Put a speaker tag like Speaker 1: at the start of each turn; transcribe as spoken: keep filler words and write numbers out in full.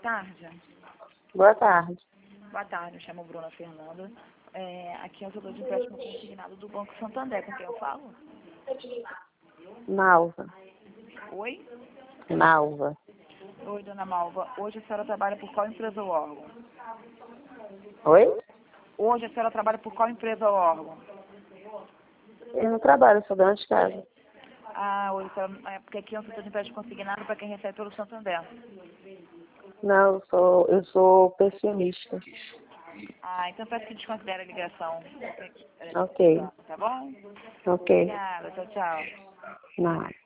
Speaker 1: tarde.
Speaker 2: Boa tarde.
Speaker 1: Boa tarde, eu chamo Bruna Fernanda. É, aqui é o setor de empréstimo consignado do Banco Santander, com quem eu falo?
Speaker 2: Malva.
Speaker 1: Oi?
Speaker 2: Malva.
Speaker 1: Oi, dona Malva. Hoje a senhora trabalha por qual empresa ou órgão?
Speaker 2: Oi?
Speaker 1: Hoje a senhora trabalha por qual empresa ou órgão?
Speaker 2: Eu não trabalho, sou dona de casa.
Speaker 1: Ah, hoje a senhora, é porque aqui é um setor de empréstimo consignado para quem recebe pelo Santander.
Speaker 2: Não, eu sou, eu sou pensionista.
Speaker 1: Ah, então peço que desconsidere a ligação.
Speaker 2: Ok.
Speaker 1: Tá bom?
Speaker 2: Ok.
Speaker 1: Obrigada, tchau, tchau.
Speaker 2: Não.